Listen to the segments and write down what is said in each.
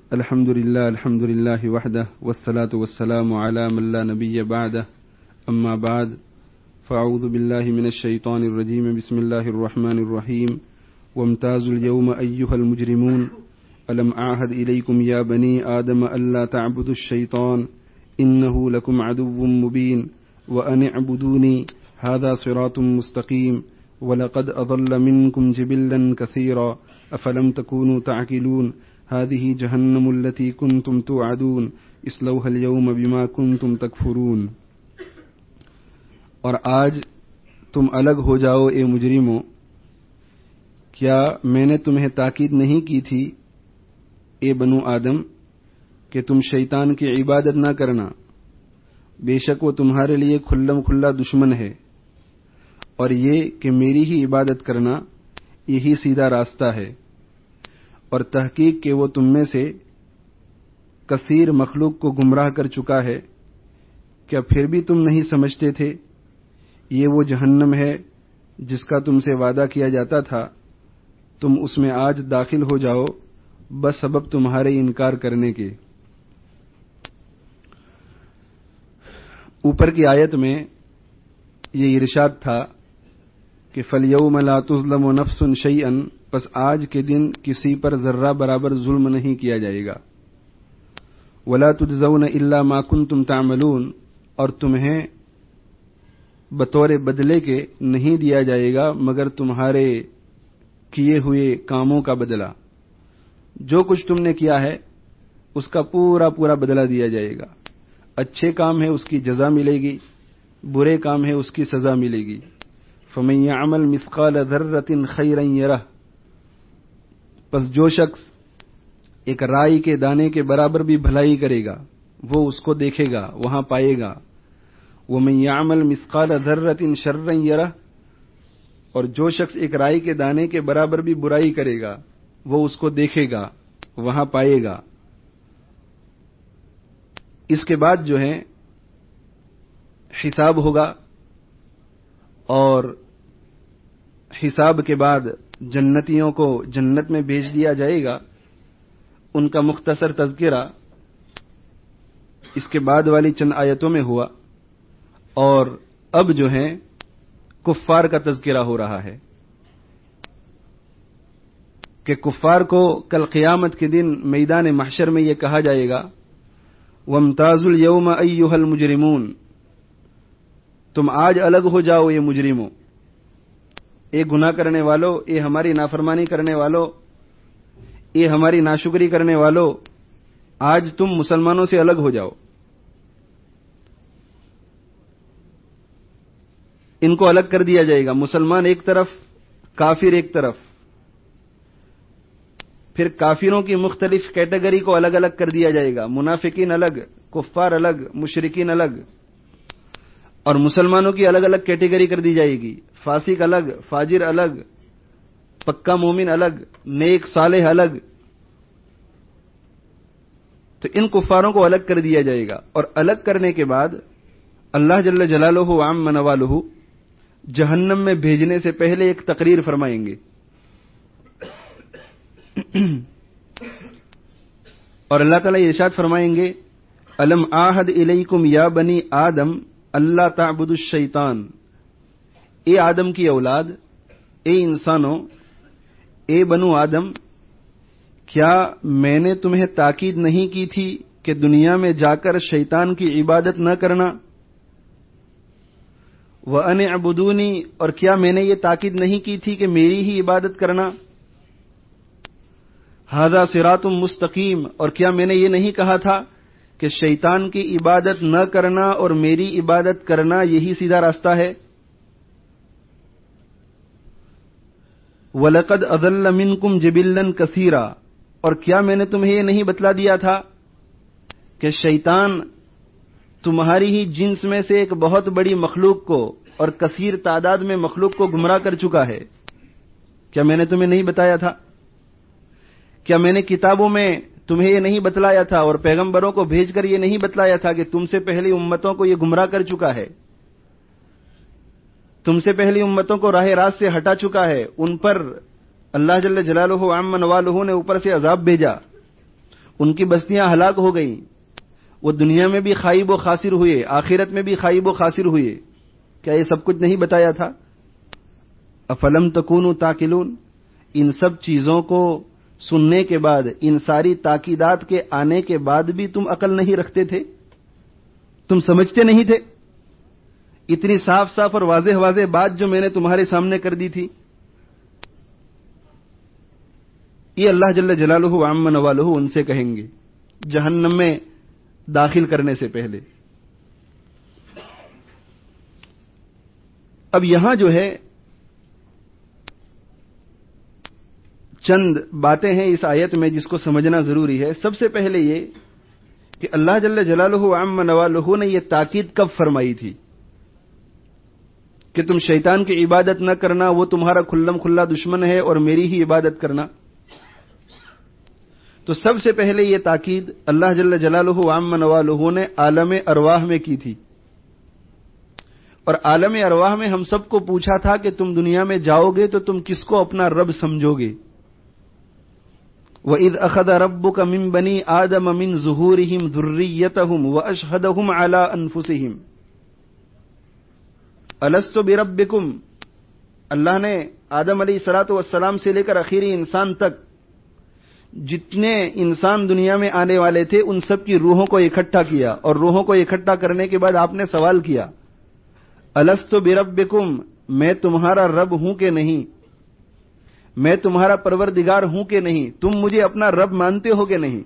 الحمد لله وحده والصلاة والسلام على من لا نبي بعده أما بعد فأعوذ بالله من الشيطان الرجيم بسم الله الرحمن الرحيم وامتازوا اليوم أيها المجرمون ألم أعهد إليكم يا بني آدم ألا تعبدوا الشيطان إنه لكم عدو مبين وأن اعبدوني هذا صراط مستقيم ولقد أضل منكم جبلا كثيرا أفلم تكونوا تعقلون هذه جهنم التي كنتم توعدون اصلوها اليوم بما كنتم تكفرون۔ اور آج تم الگ ہو جاؤ اے مجرموں، کیا میں نے تمہیں تاکید نہیں کی تھی اے بنو آدم کہ تم شیطان کی عبادت نہ کرنا، بے شک وہ تمہارے لیے کھلم کھلا دشمن ہے، اور یہ کہ میری ہی عبادت کرنا یہی سیدھا راستہ ہے، اور تحقیق کہ وہ تم میں سے کثیر مخلوق کو گمراہ کر چکا ہے، کیا پھر بھی تم نہیں سمجھتے تھے؟ یہ وہ جہنم ہے جس کا تم سے وعدہ کیا جاتا تھا، تم اس میں آج داخل ہو جاؤ بس سبب تمہارے انکار کرنے کے۔ اوپر کی آیت میں یہ ارشاد تھا کہ فَالْيَوْمَ لَا تُظْلَمُ نَفْسٌ شَيْئًا، پس آج کے دن کسی پر ذرہ برابر ظلم نہیں کیا جائے گا۔ وَلَا تُجْزَوْنَ إِلَّا مَا كُنْتُمْ تَعْمَلُونَ، اور تمہیں بطور بدلے کے نہیں دیا جائے گا مگر تمہارے کیے ہوئے کاموں کا بدلہ۔ جو کچھ تم نے کیا ہے اس کا پورا بدلہ دیا جائے گا۔ اچھے کام ہے اس کی جزا ملے گی، برے کام ہے اس کی سزا ملے گی۔ فَمَن يَعْمَلْ مِثْقَالَ ذَرَّةٍ خَيْرًا يَرَهُ، پس جو شخص ایک رائی کے دانے کے برابر بھی بھلائی کرے گا وہ اس کو دیکھے گا، وہاں پائے گا۔ وَمَن يَعْمَلْ مِثْقَالَ ذَرَّةٍ شَرًّا يَرَهُ، اور جو شخص ایک رائی کے دانے کے برابر بھی برائی کرے گا وہ اس کو دیکھے گا، وہاں پائے گا۔ اس کے بعد جو ہے حساب ہوگا، اور حساب کے بعد جنتیوں کو جنت میں بھیج دیا جائے گا۔ ان کا مختصر تذکرہ اس کے بعد والی چند آیتوں میں ہوا، اور اب جو ہے کفار کا تذکرہ ہو رہا ہے کہ کفار کو کل قیامت کے دن میدان محشر میں یہ کہا جائے گا وَامْتَازُوا الْيَوْمَ أَيُّهَا الْمُجْرِمُونَ، تم آج الگ ہو جاؤ یہ مجرموں، اے گناہ کرنے والو، اے ہماری نافرمانی کرنے والو، اے ہماری ناشکری کرنے والو، آج تم مسلمانوں سے الگ ہو جاؤ۔ ان کو الگ کر دیا جائے گا، مسلمان ایک طرف، کافر ایک طرف۔ پھر کافروں کی مختلف کیٹیگری کو الگ الگ کر دیا جائے گا، منافقین الگ، کفار الگ، مشرکین الگ، اور مسلمانوں کی الگ الگ کیٹیگری کر دی جائے گی، فاسق الگ، فاجر الگ، پکا مومن الگ، نیک صالح الگ۔ تو ان کفاروں کو الگ کر دیا جائے گا، اور الگ کرنے کے بعد اللہ جل جلالہ وعم نوالہ جہنم میں بھیجنے سے پہلے ایک تقریر فرمائیں گے، اور اللہ تعالیٰ ارشاد فرمائیں گے الم آہد الیکم یا بنی آدم اللہ تعبدوا الشیطان، اے آدم کی اولاد، اے انسانوں، اے بنو آدم، کیا میں نے تمہیں تاکید نہیں کی تھی کہ دنیا میں جا کر شیطان کی عبادت نہ کرنا؟ وَأَنِ اعْبُدُونِی، اور کیا میں نے یہ تاکید نہیں کی تھی کہ میری ہی عبادت کرنا؟ ھذا صراط مستقیم، اور کیا میں نے یہ نہیں کہا تھا کہ شیطان کی عبادت نہ کرنا اور میری عبادت کرنا یہی سیدھا راستہ ہے؟ وَلَقَدْ أَضَلَّ مِنْكُمْ جِبِلًّا كَثِيرًا، اور کیا میں نے تمہیں یہ نہیں بتلا دیا تھا کہ شیطان تمہاری ہی جنس میں سے ایک بہت بڑی مخلوق کو اور کثیر تعداد میں مخلوق کو گمراہ کر چکا ہے؟ کیا میں نے تمہیں نہیں بتایا تھا؟ کیا میں نے کتابوں میں تمہیں یہ نہیں بتلایا تھا اور پیغمبروں کو بھیج کر یہ نہیں بتلایا تھا کہ تم سے پہلی امتوں کو یہ گمراہ کر چکا ہے، تم سے پہلی امتوں کو راہ راست سے ہٹا چکا ہے، ان پر اللہ جل جلالہ عم نوالہ نے اوپر سے عذاب بھیجا، ان کی بستیاں ہلاک ہو گئیں، وہ دنیا میں بھی خائب و خاسر ہوئے، آخرت میں بھی خائب و خاسر ہوئے. کیا یہ سب کچھ نہیں بتایا تھا؟ افلم تکونوا تعقلون. ان سب چیزوں کو سننے کے بعد، ان ساری تاکیدات کے آنے کے بعد بھی تم عقل نہیں رکھتے تھے؟ تم سمجھتے نہیں تھے؟ اتنی صاف صاف اور واضح واضح بات جو میں نے تمہارے سامنے کر دی تھی. یہ اللہ جل جلالہ وعم نوالہ ان سے کہیں گے جہنم میں داخل کرنے سے پہلے. اب یہاں جو ہے چند باتیں ہیں اس آیت میں جس کو سمجھنا ضروری ہے. سب سے پہلے یہ کہ اللہ جل جلالہ وعم نوالہ نے یہ تاکید کب فرمائی تھی کہ تم شیطان کی عبادت نہ کرنا، وہ تمہارا کھلم کھلا دشمن ہے، اور میری ہی عبادت کرنا. تو سب سے پہلے یہ تاکید اللہ جل جلالہ وعم نوالہ نے عالم ارواح میں کی تھی. اور عالم ارواح میں ہم سب کو پوچھا تھا کہ تم دنیا میں جاؤ گے تو تم کس کو اپنا رب سمجھو گے؟ وَإِذْ أَخَذَ رَبُّكَ مِنْ بَنِي آدَمَ مِنْ ظُهُورِهِمْ ذُرِّيَّتَهُمْ وَأَشْهَدَهُمْ عَلَىٰ أَنفُسِهِمْ أَلَسْتُ بِرَبِّكُمْ. اللہ نے آدم علیہ الصلوۃ والسلام سے لے کر آخری انسان تک جتنے انسان دنیا میں آنے والے تھے ان سب کی روحوں کو اکٹھا کیا، اور روحوں کو اکٹھا کرنے کے بعد آپ نے سوال کیا الست بربکم، میں تمہارا رب ہوں کہ نہیں، میں تمہارا پروردگار ہوں کہ نہیں، تم مجھے اپنا رب مانتے ہو کہ نہیں؟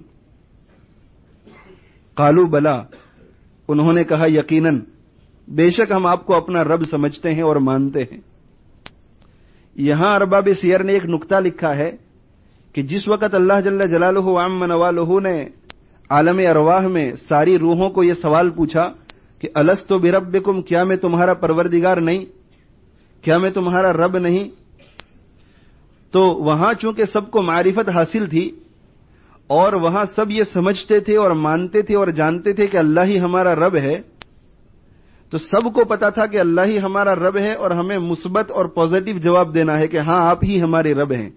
قالوا بلا، انہوں نے کہا یقیناً، بے شک ہم آپ کو اپنا رب سمجھتے ہیں اور مانتے ہیں. یہاں ارباب سیر نے ایک نقطہ لکھا ہے کہ جس وقت اللہ جل جلالہ وعم نوالہ نے عالم ارواح میں ساری روحوں کو یہ سوال پوچھا کہ الست بربکم، کیا میں تمہارا پروردگار نہیں، کیا میں تمہارا رب نہیں، تو وہاں چونکہ سب کو معرفت حاصل تھی اور وہاں سب یہ سمجھتے تھے اور مانتے تھے اور جانتے تھے کہ اللہ ہی ہمارا رب ہے، تو سب کو پتا تھا کہ اللہ ہی ہمارا رب ہے اور ہمیں مثبت اور پازیٹو جواب دینا ہے کہ ہاں آپ ہی ہمارے رب ہیں.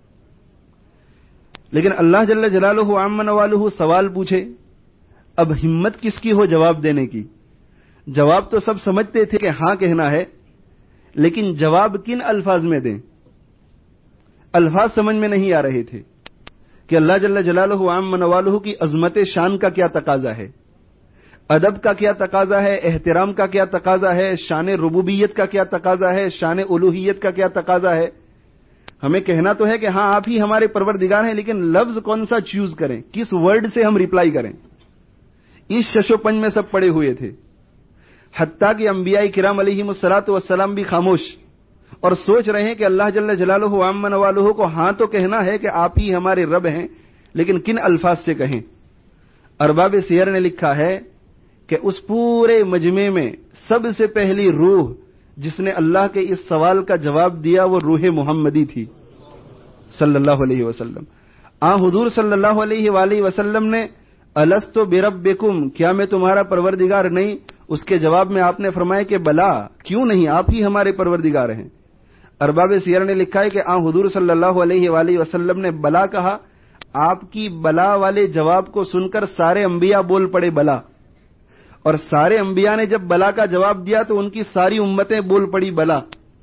لیکن اللہ جل جلالہ وعم نوالہ سوال پوچھے، اب ہمت کس کی ہو جواب دینے کی؟ جواب تو سب سمجھتے تھے کہ ہاں کہنا ہے، لیکن جواب کن الفاظ میں دیں؟ الفاظ سمجھ میں نہیں آ رہے تھے کہ اللہ جل جلالہ وعم نوالہ کی عظمت شان کا کیا تقاضا ہے، ادب کا کیا تقاضا ہے، احترام کا کیا تقاضا ہے، شان ربوبیت کا کیا تقاضا ہے، شان الوہیت کا کیا تقاضا ہے. ہمیں کہنا تو ہے کہ ہاں آپ ہی ہمارے پروردگار ہیں، لیکن لفظ کون سا چوز کریں، کس ورڈ سے ہم ریپلائی کریں؟ اس شش و پنج میں سب پڑے ہوئے تھے، حتیٰ کہ انبیاء کرام علیہم الصلوۃ والسلام بھی خاموش اور سوچ رہے ہیں کہ اللہ جل جلالہ وعم نوالہ کو ہاں تو کہنا ہے کہ آپ ہی ہمارے رب ہیں، لیکن کن الفاظ سے کہیں؟ ارباب سیر نے لکھا ہے کہ اس پورے مجمع میں سب سے پہلی روح جس نے اللہ کے اس سوال کا جواب دیا وہ روح محمدی تھی صلی اللہ علیہ وسلم. حضور صلی اللہ علیہ وآلہ وسلم نے الست بربکم، کیا میں تمہارا پروردگار نہیں، اس کے جواب میں آپ نے فرمایا کہ بلا، کیوں نہیں، آپ ہی ہمارے پروردگار ہیں. ارباب سیر نے لکھا ہے کہ حضور صلی اللہ علیہ وآلہ وسلم نے بلا کہا، آپ کی بلا والے جواب کو سن کر سارے انبیاء بول پڑے بلا، اور سارے انبیاء نے جب بلا کا جواب دیا تو ان کی ساری امتیں بول پڑی بلا.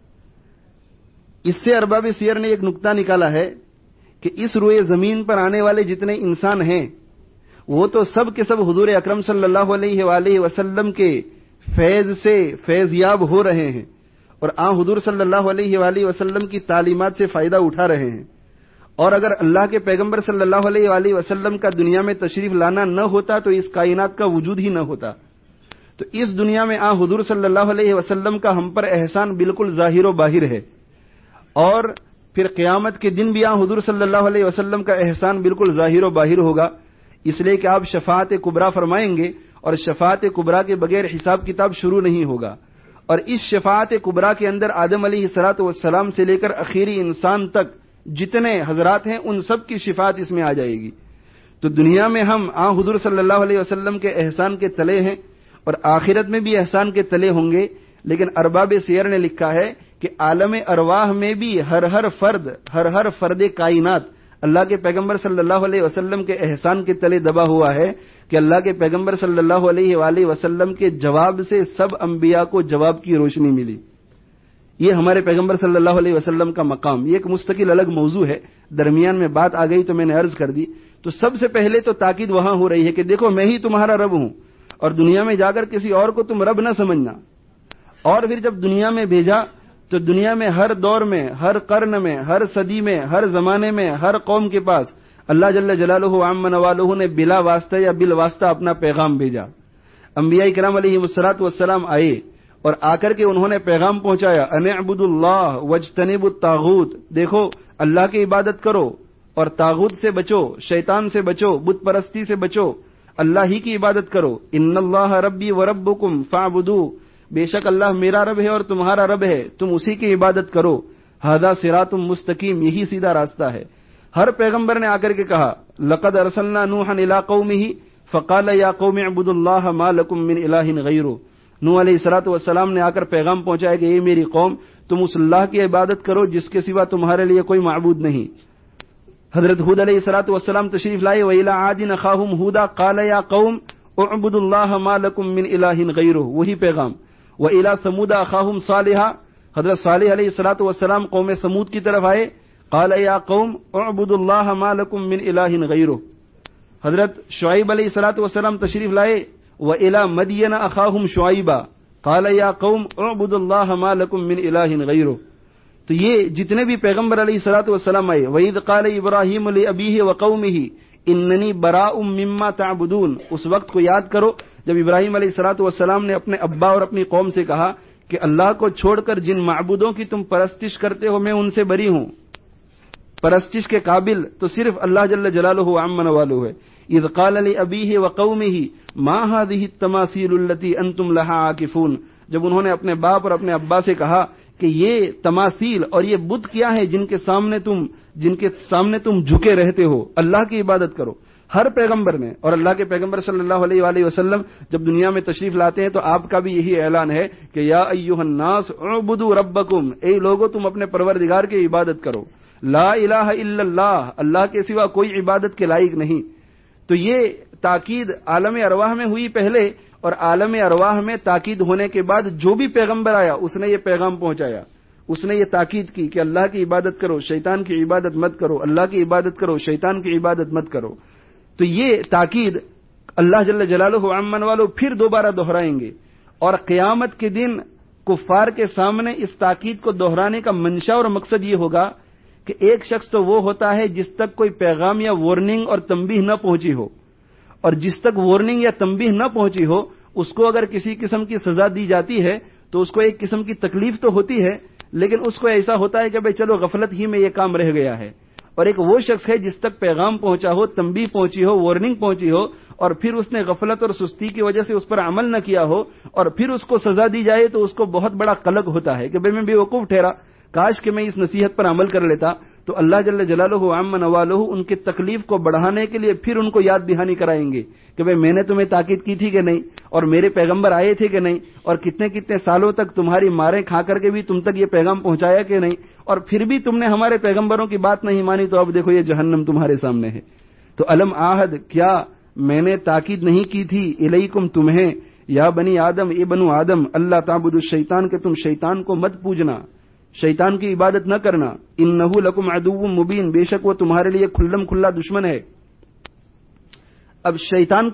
اس سے ارباب سیر نے ایک نقطہ نکالا ہے کہ اس روئے زمین پر آنے والے جتنے انسان ہیں وہ تو سب کے سب حضور اکرم صلی اللہ علیہ وآلہ وسلم کے فیض سے فیض یاب ہو رہے ہیں اور حضور صلی اللہ علیہ وآلہ وسلم کی تعلیمات سے فائدہ اٹھا رہے ہیں. اور اگر اللہ کے پیغمبر صلی اللہ علیہ وآلہ وسلم کا دنیا میں تشریف لانا نہ ہوتا تو اس کائنات کا وجود ہی نہ ہوتا. تو اس دنیا میں حضور صلی اللہ علیہ وسلم کا ہم پر احسان بالکل ظاہر و باہر ہے، اور پھر قیامت کے دن بھی حضور صلی اللہ علیہ وسلم کا احسان بالکل ظاہر و باہر ہوگا، اس لیے کہ آپ شفاعت کبریٰ فرمائیں گے اور شفاعت کبریٰ کے بغیر حساب کتاب شروع نہیں ہوگا. اور اس شفاعت کبریٰ کے اندر آدم علیہ الصلوۃ والسلام سے لے کر آخری انسان تک جتنے حضرات ہیں ان سب کی شفاعت اس میں آ جائے گی. تو دنیا میں ہم حضور صلی اللہ علیہ وسلم کے احسان کے تلے ہیں اور آخرت میں بھی احسان کے تلے ہوں گے. لیکن ارباب سیر نے لکھا ہے کہ عالم ارواح میں بھی ہر ہر فرد کائنات اللہ کے پیغمبر صلی اللہ علیہ وسلم کے احسان کے تلے دبا ہوا ہے کہ اللہ کے پیغمبر صلی اللہ علیہ وآلہ وسلم کے جواب سے سب انبیاء کو جواب کی روشنی ملی. یہ ہمارے پیغمبر صلی اللہ علیہ وسلم کا مقام، یہ ایک مستقل الگ موضوع ہے. درمیان میں بات آ گئی تو میں نے عرض کر دی. تو سب سے پہلے تو تاکید وہاں ہو رہی ہے کہ دیکھو میں ہی تمہارا رب ہوں، اور دنیا میں جا کر کسی اور کو تم رب نہ سمجھنا. اور پھر جب دنیا میں بھیجا تو دنیا میں ہر دور میں، ہر قرن میں، ہر صدی میں، ہر زمانے میں، ہر قوم کے پاس اللہ جل جلالہ عم نوالہ نے بلا واسطہ یا بالواسطہ اپنا پیغام بھیجا. انبیاء کرام علیہ الصلوۃ والسلام آئے اور آ کر کے انہوں نے پیغام پہنچایا، ان اعبدوا اللہ واجتنبوا الطاغوت، دیکھو اللہ کی عبادت کرو اور طاغوت سے بچو، شیطان سے بچو، بت پرستی سے بچو، اللہ ہی کی عبادت کرو. ان اللہ ربی وربکم فاعبدوہ، بے شک اللہ میرا رب ہے اور تمہارا رب ہے، تم اسی کی عبادت کرو. ھذا صراط مستقیم، یہی سیدھا راستہ ہے. ہر پیغمبر نے آ کر کے کہا، لقد ارسلنا نوحا الی قومہ فقال یا قوم اعبدوا اللہ ما لکم من الہ غیرہ. نوح علیہ الصلوۃ والسلام نے آ کر پیغام پہنچایا کہ اے میری قوم، تم اس اللہ کی عبادت کرو جس کے سوا تمہارے لیے کوئی معبود نہیں. حضرت ہود علیہ الصلوۃ والسلام تشریف لائے، وإلی عاد اخاہم ہودا قال یا قوم اعبدوا اللہ ما لکم من الہ غیرہ، وہی پیغام. وإلی ثمود اخاہم صالحا، حضرت صالح علیہ الصلوۃ والسلام قوم ثمود کی طرف آئے، قال یا قوم اعبدوا اللہ ما لکم من الہ غیرہ. حضرت شعیب علیہ الصلوۃ والسلام تشریف لائے، وإلی مدین اخاہم شعیبا قال یا قوم اعبدوا اللہ ما لکم من الہ غیرہ. تو یہ جتنے بھی پیغمبر علیہ الصلوۃ والسلام آئے، وَإِذْ قَالَ إِبْرَاهِيمُ لِأَبِيهِ وَقَوْمِهِ إِنَّنِي بَرَاءٌ مِّمَّا تَعْبُدُونَ. اس وقت کو یاد کرو جب ابراہیم علیہ الصلوۃ والسلام نے اپنے ابا اور اپنی قوم سے کہا کہ اللہ کو چھوڑ کر جن معبودوں کی تم پرستش کرتے ہو میں ان سے بری ہوں. پرستش کے قابل تو صرف اللہ جل جلالہ عم نوالہ ہے. اذ قال لأبیہ وقومہ ما هذه التماثیل التي انتم لها عاکفون، جب انہوں نے اپنے باپ اور اپنے ابا سے کہا کہ یہ تماثیل اور یہ بت کیا ہے جن کے سامنے تم جھکے رہتے ہو، اللہ کی عبادت کرو. ہر پیغمبر نے، اور اللہ کے پیغمبر صلی اللہ علیہ وآلہ وسلم جب دنیا میں تشریف لاتے ہیں تو آپ کا بھی یہی اعلان ہے کہ یا ایھا الناس اعبدوا ربکم، اے لوگو تم اپنے پروردگار کی عبادت کرو. لا الہ الا اللہ، اللہ کے سوا کوئی عبادت کے لائق نہیں. تو یہ تاکید عالم ارواح میں ہوئی پہلے، اور عالم ارواح میں تاکید ہونے کے بعد جو بھی پیغمبر آیا اس نے یہ پیغام پہنچایا، اس نے یہ تاکید کی کہ اللہ کی عبادت کرو، شیطان کی عبادت مت کرو، اللہ کی عبادت کرو، شیطان کی عبادت مت کرو. تو یہ تاکید اللہ جل جلالہ عمن والو پھر دوبارہ دہرائیں گے، اور قیامت کے دن کفار کے سامنے اس تاکید کو دہرانے کا منشا اور مقصد یہ ہوگا کہ ایک شخص تو وہ ہوتا ہے جس تک کوئی پیغام یا وارننگ اور تنبیہ نہ پہنچی ہو، اور جس تک وارننگ یا تنبیہ نہ پہنچی ہو اس کو اگر کسی قسم کی سزا دی جاتی ہے تو اس کو ایک قسم کی تکلیف تو ہوتی ہے، لیکن اس کو ایسا ہوتا ہے کہ بھئی چلو غفلت ہی میں یہ کام رہ گیا ہے. اور ایک وہ شخص ہے جس تک پیغام پہنچا ہو، تنبیہ پہنچی ہو، وارننگ پہنچی ہو، اور پھر اس نے غفلت اور سستی کی وجہ سے اس پر عمل نہ کیا ہو اور پھر اس کو سزا دی جائے تو اس کو بہت بڑا قلق ہوتا ہے کہ بھئی میں بے وقوف ٹھہرا، کاش کہ میں اس نصیحت پر عمل کر لیتا. تو اللہ جل جلالہ عم نوالہ ان کی تکلیف کو بڑھانے کے لیے پھر ان کو یاد دہانی کرائیں گے کہ بھئی میں نے تمہیں تاکید کی تھی کہ نہیں، اور میرے پیغمبر آئے تھے کہ نہیں، اور کتنے کتنے سالوں تک تمہاری ماریں کھا کر کے بھی تم تک یہ پیغام پہنچایا کہ نہیں، اور پھر بھی تم نے ہمارے پیغمبروں کی بات نہیں مانی، تو اب دیکھو یہ جہنم تمہارے سامنے ہے. تو الم عہد، کیا میں نے تاکید نہیں کی تھی الیکم تمہیں، یا بنی آدم، اے بنو آدم، اللہ تعبدوا الشیطان کہ تم شیطان کو مت پوجنا، شیطان کی عبادت نہ کرنا. انہ لکم عدو مبین، بے شک وہ تمہارے لیے کھلم کھلا دشمن ہے. اب شیطان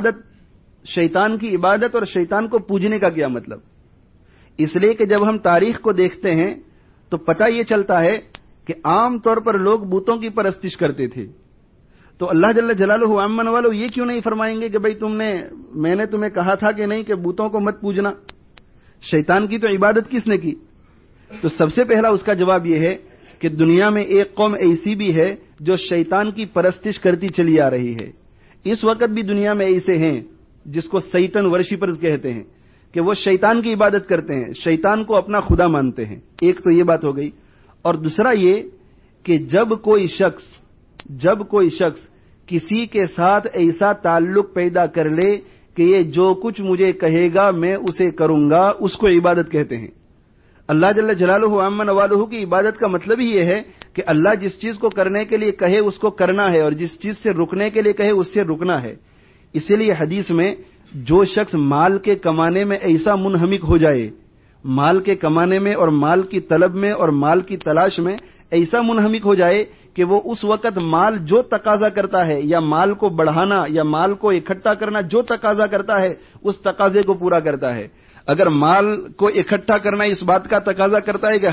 کی عبادت اور شیطان کو پوجنے کا کیا مطلب؟ اس لیے کہ جب ہم تاریخ کو دیکھتے ہیں تو پتہ یہ چلتا ہے کہ عام طور پر لوگ بتوں کی پرستش کرتے تھے. تو اللہ جل جلالہ عمن والو یہ کیوں نہیں فرمائیں گے کہ بھئی میں نے تمہیں کہا تھا کہ نہیں کہ بتوں کو مت پوجنا، شیطان کی تو عبادت کس نے کی؟ تو سب سے پہلا اس کا جواب یہ ہے کہ دنیا میں ایک قوم ایسی بھی ہے جو شیطان کی پرستش کرتی چلی آ رہی ہے. اس وقت بھی دنیا میں ایسے ہیں جس کو سیٹن ورشپرز کہتے ہیں کہ وہ شیطان کی عبادت کرتے ہیں، شیطان کو اپنا خدا مانتے ہیں. ایک تو یہ بات ہو گئی. اور دوسرا یہ کہ جب کوئی شخص کسی کے ساتھ ایسا تعلق پیدا کر لے کہ یہ جو کچھ مجھے کہے گا میں اسے کروں گا، اس کو عبادت کہتے ہیں. اللہ جل جلالہ عم نوالہ کی عبادت کا مطلب ہی یہ ہے کہ اللہ جس چیز کو کرنے کے لیے کہے اس کو کرنا ہے اور جس چیز سے رکنے کے لیے کہے اس سے رکنا ہے. اسی لیے حدیث میں جو شخص مال کے کمانے میں ایسا منہمک ہو جائے، مال کے کمانے میں اور مال کی طلب میں اور مال کی تلاش میں ایسا منہمک ہو جائے کہ وہ اس وقت مال جو تقاضا کرتا ہے یا مال کو بڑھانا یا مال کو اکٹھا کرنا جو تقاضا کرتا ہے اس تقاضے کو پورا کرتا ہے. اگر مال کو اکٹھا کرنا اس بات کا تقاضا کرتا ہے کہ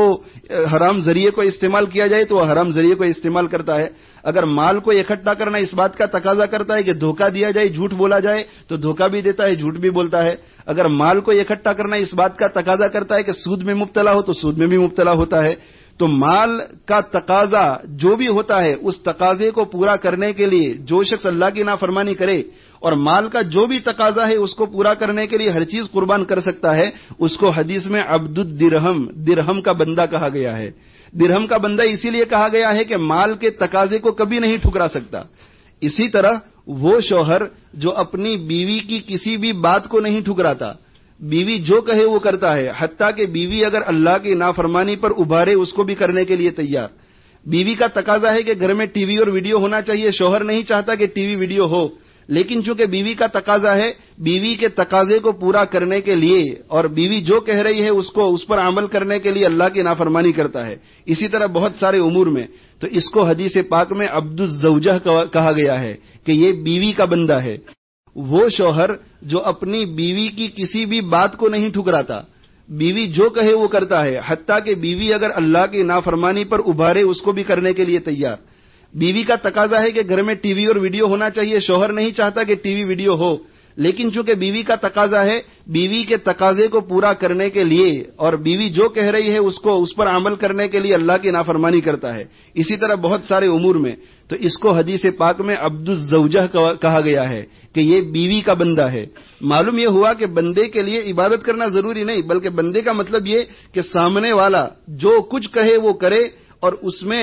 حرام ذریعے کو استعمال کیا جائے تو وہ حرام ذریعے کو استعمال کرتا ہے. اگر مال کو اکٹھا کرنا اس بات کا تقاضا کرتا ہے کہ دھوکہ دیا جائے، جھوٹ بولا جائے تو دھوکہ بھی دیتا ہے، جھوٹ بھی بولتا ہے. اگر مال کو اکٹھا کرنا اس بات کا تقاضا کرتا ہے کہ سود میں مبتلا ہو تو سود میں بھی مبتلا ہوتا ہے. تو مال کا تقاضا جو بھی ہوتا ہے اس تقاضے کو پورا کرنے کے لیے جو شخص اللہ کی نافرمانی کرے اور مال کا جو بھی تقاضا ہے اس کو پورا کرنے کے لیے ہر چیز قربان کر سکتا ہے، اس کو حدیث میں عبد الدرہم، درہم کا بندہ کہا گیا ہے. درہم کا بندہ اسی لیے کہا گیا ہے کہ مال کے تقاضے کو کبھی نہیں ٹھکرا سکتا. اسی طرح وہ شوہر جو اپنی بیوی کی کسی بھی بات کو نہیں ٹھکراتا، بیوی جو کہے وہ کرتا ہے، حتیٰ کہ بیوی اگر اللہ کی نافرمانی پر ابھارے اس کو بھی کرنے کے لیے تیار. بیوی کا تقاضا ہے کہ گھر میں ٹی وی اور ویڈیو ہونا چاہیے، شوہر نہیں چاہتا کہ ٹی وی ویڈیو ہو، لیکن چونکہ بیوی کا تقاضا ہے، بیوی کے تقاضے کو پورا کرنے کے لیے اور بیوی جو کہہ رہی ہے اس پر عمل کرنے کے لیے اللہ کی نافرمانی کرتا ہے. اسی طرح بہت سارے امور میں تو اس کو حدیث پاک میں عبد الزوجہ کہا گیا ہے کہ یہ بیوی کا بندہ ہے. وہ شوہر جو اپنی بیوی کی کسی بھی بات کو نہیں ٹھکراتا، بیوی جو کہے وہ کرتا ہے، حتیٰ کہ بیوی اگر اللہ کی نافرمانی پر ابھارے اس کو بھی کرنے کے لیے تیار. بیوی کا تقاضا ہے کہ گھر میں ٹی وی اور ویڈیو ہونا چاہیے، شوہر نہیں چاہتا کہ ٹی وی ویڈیو ہو، لیکن چونکہ بیوی کا تقاضا ہے، بیوی کے تقاضے کو پورا کرنے کے لیے اور بیوی جو کہہ رہی ہے اس پر عمل کرنے کے لیے اللہ کی نافرمانی کرتا ہے. اسی طرح بہت سارے امور میں تو اس کو حدیث پاک میں عبد الزوجہ کہا گیا ہے کہ یہ بیوی کا بندہ ہے. معلوم یہ ہوا کہ بندے کے لیے عبادت کرنا ضروری نہیں، بلکہ بندے کا مطلب یہ کہ سامنے والا جو کچھ کہے وہ کرے اور اس میں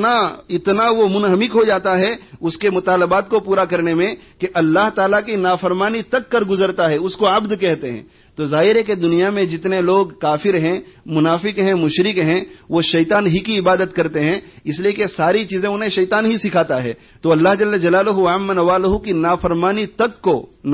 اتنا وہ منہمک ہو جاتا ہے اس کے مطالبات کو پورا کرنے میں کہ اللہ تعالیٰ کی نافرمانی تک کر گزرتا ہے، اس کو عبد کہتے ہیں. تو ظاہر ہے کہ دنیا میں جتنے لوگ کافر ہیں، منافق ہیں، مشرک ہیں، وہ شیطان ہی کی عبادت کرتے ہیں، اس لیے کہ ساری چیزیں انہیں شیطان ہی سکھاتا ہے. تو اللہ جل جلالہ عم نوالہ کی نافرمانی تک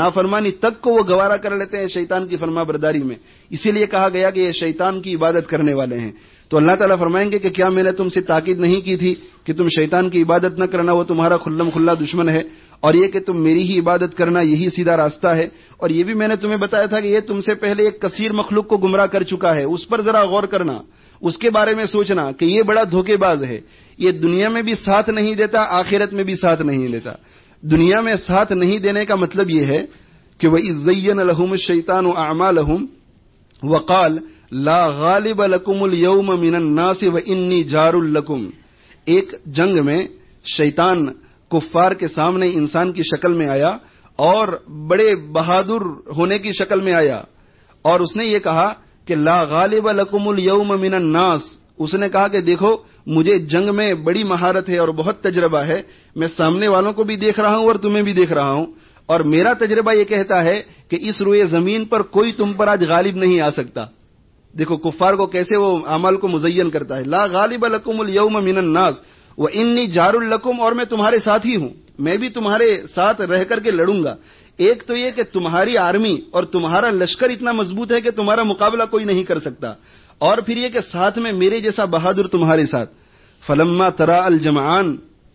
کو وہ گوارا کر لیتے ہیں شیطان کی فرما برداری میں. اسی لیے کہا گیا کہ یہ شیطان کی عبادت کرنے والے ہیں. تو اللہ تعالیٰ فرمائیں گے کہ کیا میں نے تم سے تاکید نہیں کی تھی کہ تم شیطان کی عبادت نہ کرنا، وہ تمہارا کھلم کھلا دشمن ہے، اور یہ کہ تم میری ہی عبادت کرنا یہی سیدھا راستہ ہے. اور یہ بھی میں نے تمہیں بتایا تھا کہ یہ تم سے پہلے ایک کثیر مخلوق کو گمراہ کر چکا ہے، اس پر ذرا غور کرنا، اس کے بارے میں سوچنا کہ یہ بڑا دھوکے باز ہے، یہ دنیا میں بھی ساتھ نہیں دیتا، آخرت میں بھی ساتھ نہیں دیتا. دنیا میں ساتھ نہیں دینے کا مطلب یہ ہے کہ وَإِذْ زَيَّنَ لَهُمُ الشَّيْطَانُ أَعْمَالَهُمْ وَقَالَ لا غالب لکم اليوم من الناس وانی جار لکم. ایک جنگ میں شیطان کفار کے سامنے انسان کی شکل میں آیا اور بڑے بہادر ہونے کی شکل میں آیا، اور اس نے یہ کہا کہ لا غالب لکم اليوم من الناس. اس نے کہا کہ دیکھو مجھے جنگ میں بڑی مہارت ہے اور بہت تجربہ ہے، میں سامنے والوں کو بھی دیکھ رہا ہوں اور تمہیں بھی دیکھ رہا ہوں، اور میرا تجربہ یہ کہتا ہے کہ اس روئے زمین پر کوئی تم پر آج غالب نہیں آ سکتا. دیکھو کفار کو کیسے وہ اعمال کو مزین کرتا ہے. لا غالب لکم اليوم من الناس وانی جار لکم، اور میں تمہارے ساتھ ہی ہوں، میں بھی تمہارے ساتھ رہ کر کے لڑوں گا. ایک تو یہ کہ تمہاری آرمی اور تمہارا لشکر اتنا مضبوط ہے کہ تمہارا مقابلہ کوئی نہیں کر سکتا، اور پھر یہ کہ ساتھ میں میرے جیسا بہادر تمہارے ساتھ. فلما ترا الجمعان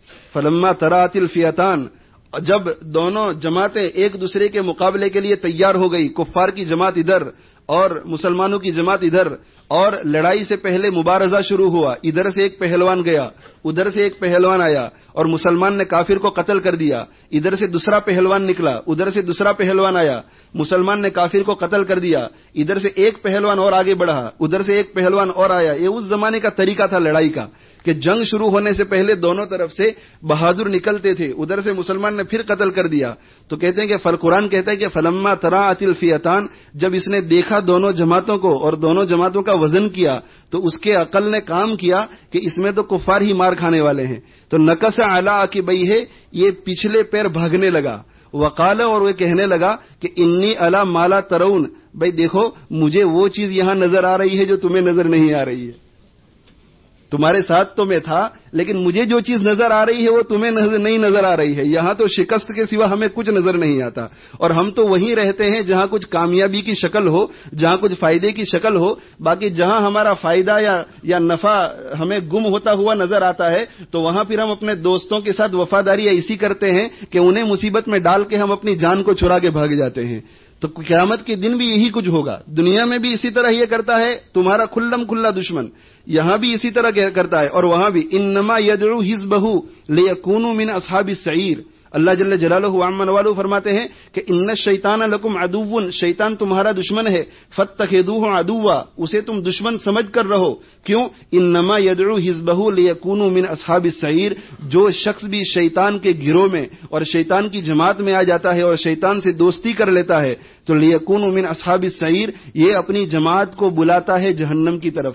فلما ترات الفئتان، جب دونوں جماعتیں ایک دوسرے کے مقابلے کے لیے تیار ہو گئی، کفار کی جماعت ادھر اور مسلمانوں کی جماعت ادھر، اور لڑائی سے پہلے مبارزہ شروع ہوا، ادھر سے ایک پہلوان گیا، ادھر سے ایک پہلوان آیا اور مسلمان نے کافر کو قتل کر دیا، ادھر سے دوسرا پہلوان نکلا، ادھر سے دوسرا پہلوان آیا، مسلمان نے کافر کو قتل کر دیا، ادھر سے ایک پہلوان اور آگے بڑھا، ادھر سے ایک پہلوان اور آیا. یہ اس زمانے کا طریقہ تھا لڑائی کا کہ جنگ شروع ہونے سے پہلے دونوں طرف سے بہادر نکلتے تھے، ادھر سے مسلمان نے پھر قتل کر دیا. تو کہتے ہیں کہ قرآن کہتا ہے کہ فلما تراءت الفئتان، جب اس نے دیکھا دونوں جماعتوں کو اور دونوں جماعتوں کا وزن کیا تو اس کے عقل نے کام کیا کہ اس میں تو کفار ہی مار کھانے والے ہیں. تو نکس علی عقبیہ، یہ پچھلے پیر بھاگنے لگا. وقال، اور وہ کہنے لگا کہ انی الا ما لا ترون، بھائی دیکھو مجھے وہ چیز یہاں نظر آ رہی ہے جو تمہیں نظر نہیں آ رہی ہے. تمہارے ساتھ تو میں تھا، لیکن مجھے جو چیز نظر آ رہی ہے وہ تمہیں نہیں نظر آ رہی ہے. یہاں تو شکست کے سوا ہمیں کچھ نظر نہیں آتا، اور ہم تو وہیں رہتے ہیں جہاں کچھ کامیابی کی شکل ہو، جہاں کچھ فائدے کی شکل ہو. باقی جہاں ہمارا فائدہ یا نفع ہمیں گم ہوتا ہوا نظر آتا ہے تو وہاں پھر ہم اپنے دوستوں کے ساتھ وفاداری ایسی کرتے ہیں کہ انہیں مصیبت میں ڈال کے ہم اپنی جان کو چرا کے بھاگ جاتے ہیں. تو قیامت کے دن بھی یہی کچھ ہوگا. دنیا میں بھی اسی طرح یہ کرتا ہے تمہارا کھلم کھلا دشمن، یہاں بھی اسی طرح کرتا ہے، اور وہاں بھی انما یدعو حزبہ لیکونوا من اصحاب السعیر. اللہ جل جلالہ عما نوالہ فرماتے ہیں کہ ان الشیطان لکم عدو، شیطان تمہارا دشمن ہے، فاتخذوہ عدوا، اسے تم دشمن سمجھ کر رہو. کیوں؟ انما یدعو حزبہ لیکونوا من اصحاب السعیر. جو شخص بھی شیطان کے گروہ میں اور شیطان کی جماعت میں آ جاتا ہے اور شیطان سے دوستی کر لیتا ہے تو لیکونوا من اصحاب السعیر، یہ اپنی جماعت کو بلاتا ہے جہنم کی طرف.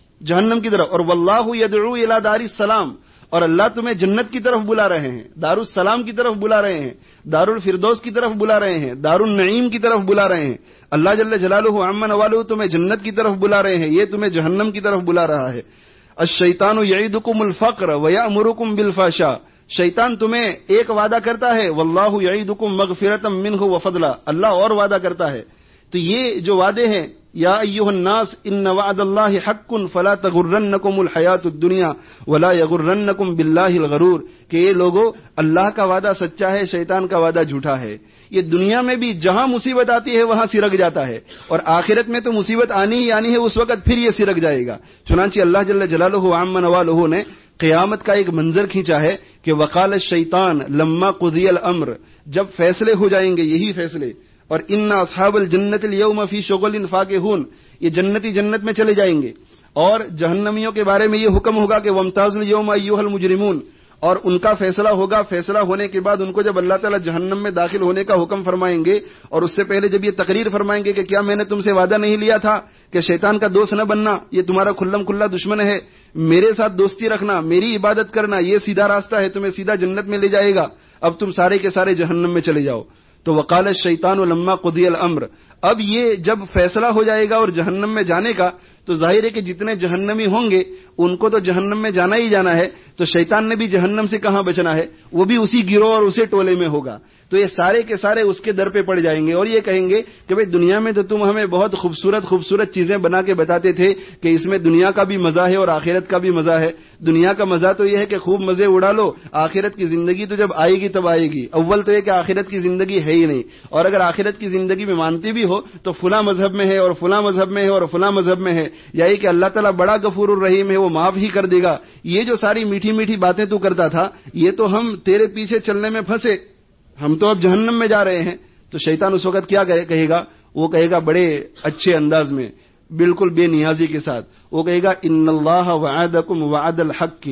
اور واللہ یدعو الی دار السلام، اور اللہ تمہیں جنت کی طرف بلا رہے ہیں، دار السلام کی طرف بلا رہے ہیں، دار الفردوس کی طرف بلا رہے ہیں، دار النعیم کی طرف بلا رہے ہیں. اللہ جل جلالہ عما نوالہ تمہیں جنت کی طرف بلا رہے ہیں، یہ تمہیں جہنم کی طرف بلا رہا ہے. الشیطان یعدکم الفقر ویأمرکم بالفحشاء، شیطان تمہیں ایک وعدہ کرتا ہے، واللہ یعدکم مغفرۃ منہ وفضلا، اللہ اور وعدہ کرتا ہے. تو یہ جو وعدے ہیں، یا ایھا الناس ان وعد اللہ حق فلا تغرنکم الحیات الدنیا ولا یغرنکم باللہ الغرور، کہ یہ لوگوں اللہ کا وعدہ سچا ہے، شیطان کا وعدہ جھوٹا ہے. یہ دنیا میں بھی جہاں مصیبت آتی ہے وہاں سرک جاتا ہے، اور آخرت میں تو مصیبت آنی ہی آنی ہے، اس وقت پھر یہ سرک جائے گا. چنانچہ اللہ جل جلالہ عما نوالہ نے قیامت کا ایک منظر کھینچا ہے کہ وقال الشیطان لما قضی الامر، جب فیصلے ہو جائیں گے، یہی فیصلے، اور ان اصحاب الجنت اليوم فی شغل فاکہون، یہ جنتی جنت میں چلے جائیں گے. اور جہنمیوں کے بارے میں یہ حکم ہوگا کہ وامتازوا اليوم ایھا المجرمون، اور ان کا فیصلہ ہوگا. فیصلہ ہونے کے بعد ان کو جب اللہ تعالیٰ جہنم میں داخل ہونے کا حکم فرمائیں گے، اور اس سے پہلے جب یہ تقریر فرمائیں گے کہ کیا میں نے تم سے وعدہ نہیں لیا تھا کہ شیطان کا دوست نہ بننا، یہ تمہارا کھلم کھلا دشمن ہے، میرے ساتھ دوستی رکھنا، میری عبادت کرنا، یہ سیدھا راستہ ہے، تمہیں سیدھا جنت میں لے جائے گا، اب تم سارے کے سارے جہنم میں چلے جاؤ. تو وقال الشیطان لما قضی الامر، اب یہ جب فیصلہ ہو جائے گا اور جہنم میں جانے کا، تو ظاہر ہے کہ جتنے جہنمی ہوں گے ان کو تو جہنم میں جانا ہی جانا ہے. تو شیطان نے بھی جہنم سے کہاں بچنا ہے، وہ بھی اسی گروہ اور اسی ٹولے میں ہوگا. تو یہ سارے کے سارے اس کے در پہ پڑ جائیں گے اور یہ کہیں گے کہ بھئی دنیا میں تو تم ہمیں بہت خوبصورت چیزیں بنا کے بتاتے تھے کہ اس میں دنیا کا بھی مزہ ہے اور آخرت کا بھی مزہ ہے. دنیا کا مزہ تو یہ ہے کہ خوب مزے اڑا لو، آخرت کی زندگی تو جب آئے گی تب آئے گی. اول تو یہ کہ آخرت کی زندگی ہے ہی نہیں، اور اگر آخرت کی زندگی میں مانتی بھی ہو تو فلاں مذہب میں ہے اور فلاں مذہب میں ہے اور فلاں مذہب میں ہے، یا یہ کہ اللہ تعالیٰ بڑا غفور الرحیم ہے، وہ معاف ہی کر دے گا. یہ جو ساری میٹھی میٹھی باتیں تو کرتا تھا، یہ تو ہم تیرے پیچھے چلنے میں پھنسے، ہم تو اب جہنم میں جا رہے ہیں. تو شیطان اس وقت کیا کہے گا؟ وہ کہے گا بڑے اچھے انداز میں، بالکل بے نیازی کے ساتھ، وہ کہے گا ان اللہ وعدکم وعد الحق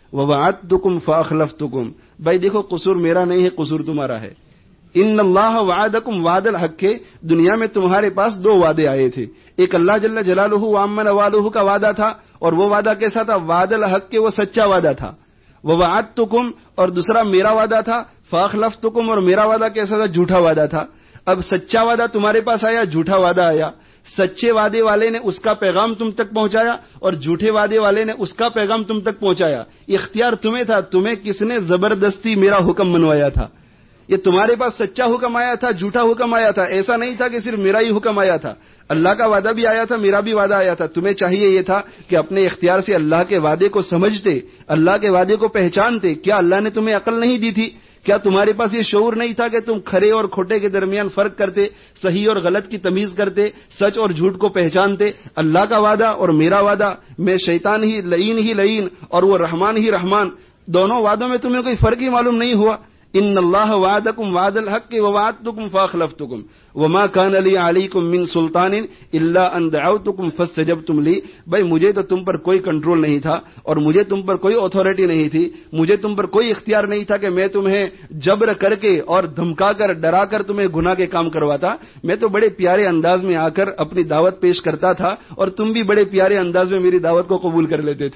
ووعدتکم فاخلفتکم. بھائی دیکھو، قصور میرا نہیں ہے، قصور تمہارا ہے. ان اللہ وعدکم وعد الحق، دنیا میں تمہارے پاس دو وعدے آئے تھے، ایک اللہ جل جلالہ وعما نوالہ کا وعدہ تھا، اور وہ وعدہ کیسا تھا؟ وعد الحق، وہ سچا وعدہ تھا. ووعدتکم، اور دوسرا میرا وعدہ تھا. فاخلفتکم، اور میرا وعدہ کیسا تھا؟ جھوٹا وعدہ تھا. اب سچا وعدہ تمہارے پاس آیا، جھوٹا وعدہ آیا. سچے وعدے والے نے اس کا پیغام تم تک پہنچایا اور جھوٹے وعدے والے نے اس کا پیغام تم تک پہنچایا. اختیار تمہیں تھا، تمہیں کس نے زبردستی میرا حکم منوایا تھا؟ یہ تمہارے پاس سچا حکم آیا تھا، جھوٹا حکم آیا تھا. ایسا نہیں تھا کہ صرف میرا ہی حکم آیا تھا، اللہ کا وعدہ بھی آیا تھا، میرا بھی وعدہ آیا تھا. تمہیں چاہیے یہ تھا کہ اپنے اختیار سے اللہ کے وعدے کو سمجھتے، اللہ کے وعدے کو پہچانتے. کیا اللہ نے تمہیں عقل نہیں دی تھی؟ کیا تمہارے پاس یہ شعور نہیں تھا کہ تم کھرے اور کھوٹے کے درمیان فرق کرتے، صحیح اور غلط کی تمیز کرتے، سچ اور جھوٹ کو پہچانتے؟ اللہ کا وعدہ اور میرا وعدہ، میں شیطان ہی لعین اور وہ رحمان ہی رحمان، دونوں وعدوں میں تمہیں کوئی فرق ہی معلوم نہیں ہوا. ان اللہ وعدکم وعد الحق ووعدتکم فاخلفتکم وما كان لي عليكم من سلطان الا ان دعوتكم فاستجبتم لي. بھائی مجھے تو تم پر کوئی کنٹرول نہیں تھا اور مجھے تم پر کوئی اتھارٹی نہیں تھی، مجھے تم پر کوئی اختیار نہیں تھا کہ میں تمہیں جبر کر کے اور دھمکا کر ڈرا کر تمہیں گناہ کے کام کرواتا. میں تو بڑے پیارے انداز میں آ کر اپنی دعوت پیش کرتا تھا اور تم بھی بڑے پیارے انداز میں میری دعوت کو قبول کر لیتے تھے.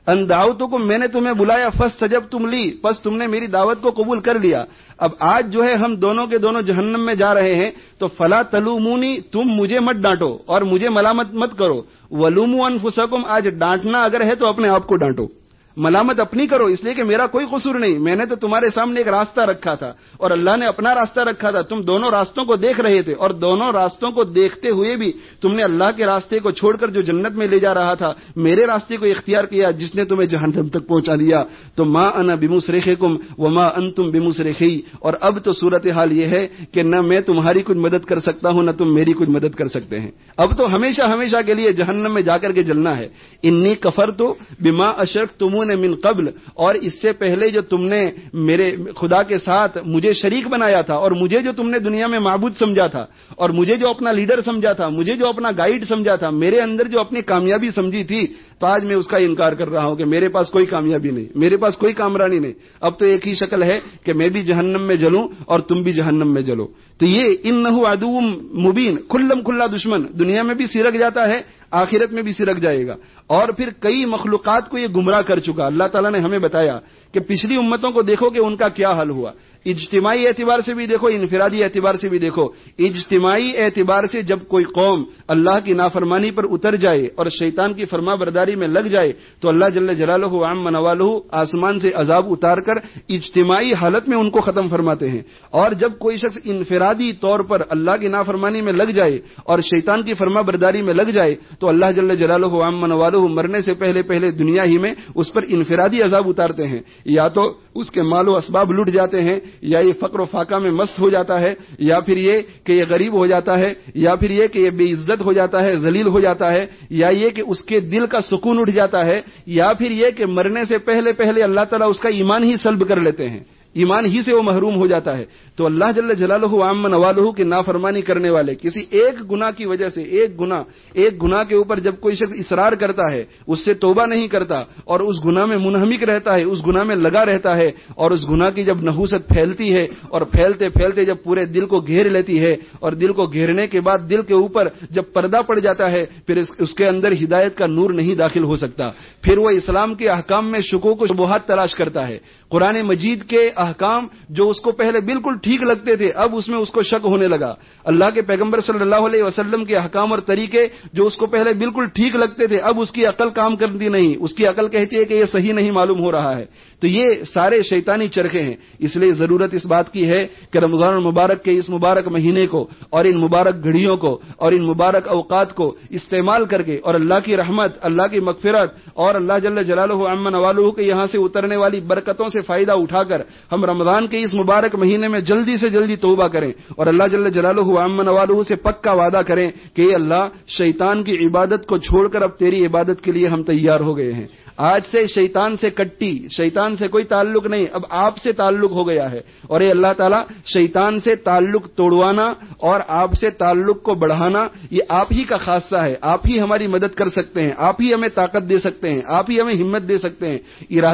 ان دعوتکم میں نے تمہیں بلایا فاستجبتم لی پس تم نے میری دعوت کو قبول کر لیا. اب آج جو ہے ہم دونوں کے دونوں جہنم میں جا رہے ہیں تو فلا تلومونی تم مجھے مت ڈانٹو اور مجھے ملامت مت کرو. ولوموا انفسکم آج ڈانٹنا اگر ہے تو اپنے آپ کو ڈانٹو, ملامت اپنی کرو اس لیے کہ میرا کوئی قصور نہیں, میں نے تو تمہارے سامنے ایک راستہ رکھا تھا اور اللہ نے اپنا راستہ رکھا تھا. تم دونوں راستوں کو دیکھ رہے تھے اور دونوں راستوں کو دیکھتے ہوئے بھی تم نے اللہ کے راستے کو چھوڑ کر جو جنت میں لے جا رہا تھا میرے راستے کو اختیار کیا جس نے تمہیں جہنم تک پہنچا دیا. تو ما انا بمصرخکم وما انتم بمصرخی. اور اب تو صورتحال یہ ہے کہ نہ میں تمہاری کچھ مدد کر سکتا ہوں نہ تم میری کچھ مدد کر سکتے ہیں. اب تو ہمیشہ ہمیشہ کے لیے جہنم میں جا کر کے جلنا ہے. انی کفرت بما اشرکتمون من قبل, اور اس سے پہلے جو تم نے میرے خدا کے ساتھ مجھے شریک بنایا تھا اور مجھے جو تم نے دنیا میں معبود سمجھا تھا اور مجھے جو اپنا لیڈر سمجھا تھا, مجھے جو اپنا گائیڈ سمجھا تھا, میرے اندر جو اپنی کامیابی سمجھی تھی, تو آج میں اس کا انکار کر رہا ہوں کہ میرے پاس کوئی کامیابی نہیں, میرے پاس کوئی کامرانی نہیں. اب تو ایک ہی شکل ہے کہ میں بھی جہنم میں جلوں اور تم بھی جہنم میں جلو. تو یہ انہ عدو مبین, کھلم کھلا دشمن, دنیا میں بھی سرک جاتا ہے آخرت میں بھی سرک جائے گا. اور پھر کئی مخلوقات کو یہ گمراہ کر چکا. اللہ تعالیٰ نے ہمیں بتایا کہ پچھلی امتوں کو دیکھو کہ ان کا کیا حل ہوا. اجتماعی اعتبار سے بھی دیکھو, انفرادی اعتبار سے بھی دیکھو. اجتماعی اعتبار سے جب کوئی قوم اللہ کی نافرمانی پر اتر جائے اور شیطان کی فرما برداری میں لگ جائے تو اللہ جل جلالہ وعم نوالہ آسمان سے عذاب اتار کر اجتماعی حالت میں ان کو ختم فرماتے ہیں. اور جب کوئی شخص انفرادی طور پر اللہ کی نافرمانی میں لگ جائے اور شیطان کی فرما برداری میں لگ جائے تو اللہ جل جلالہ وعم نوالہ مرنے سے پہلے دنیا ہی میں اس پر انفرادی عذاب اتارتے ہیں. یا تو اس کے مال و اسباب لٹ جاتے ہیں, یا یہ فقر و فاقہ میں مست ہو جاتا ہے, یا پھر یہ کہ یہ غریب ہو جاتا ہے, یا پھر یہ کہ یہ بے عزت ہو جاتا ہے, ذلیل ہو جاتا ہے, یا یہ کہ اس کے دل کا سکون اٹھ جاتا ہے, یا پھر یہ کہ مرنے سے پہلے اللہ تعالیٰ اس کا ایمان ہی سلب کر لیتے ہیں, ایمان ہی سے وہ محروم ہو جاتا ہے. تو اللہ جل جلالہ وعم نوالہ کی نافرمانی کرنے والے کسی ایک گناہ کی وجہ سے ایک گناہ کے اوپر جب کوئی شخص اصرار کرتا ہے, اس سے توبہ نہیں کرتا اور اس گناہ میں منہمک رہتا ہے, اس گناہ میں لگا رہتا ہے, اور اس گناہ کی جب نحوست پھیلتی ہے اور پھیلتے جب پورے دل کو گھیر لیتی ہے اور دل کو گھیرنے کے بعد دل کے اوپر جب پردہ پڑ جاتا ہے پھر اس کے اندر ہدایت کا نور نہیں داخل ہو سکتا. پھر وہ اسلام کے احکام میں شکوک و شبہات تلاش کرتا ہے. قرآن مجید کے احکام جو اس کو پہلے بالکل ٹھیک لگتے تھے اب اس میں اس کو شک ہونے لگا. اللہ کے پیغمبر صلی اللہ علیہ وسلم کے احکام اور طریقے جو اس کو پہلے بالکل ٹھیک لگتے تھے اب اس کی عقل کام کرتی نہیں, اس کی عقل کہتی ہے کہ یہ صحیح نہیں معلوم ہو رہا ہے. تو یہ سارے شیطانی چرخے ہیں. اس لیے ضرورت اس بات کی ہے کہ رمضان المبارک کے اس مبارک مہینے کو اور ان مبارک گھڑیوں کو اور ان مبارک اوقات کو استعمال کر کے اور اللہ کی رحمت, اللہ کی مغفرت اور اللہ جل جلالہ وعم نوالہ کے یہاں سے اترنے والی برکتوں سے فائدہ اٹھا کر ہم رمضان کے اس مبارک مہینے میں جلدی سے جلدی توبہ کریں اور اللہ جل جلالہ وعم نوالہ سے پکا وعدہ کریں کہ اے اللہ شیطان کی عبادت کو چھوڑ کر اب تیری عبادت کے لیے ہم تیار ہو گئے ہیں. آج سے شیطان سے کٹی, شیطان سے کوئی تعلق نہیں, اب آپ سے تعلق ہو گیا ہے. اور اے اللہ تعالیٰ شیطان سے تعلق توڑوانا اور آپ سے تعلق کو بڑھانا یہ آپ ہی کا خاصہ ہے. آپ ہی ہماری مدد کر سکتے ہیں, آپ ہی ہمیں طاقت دے سکتے ہیں, آپ ہی ہمیں ہمت دے سکتے ہیں.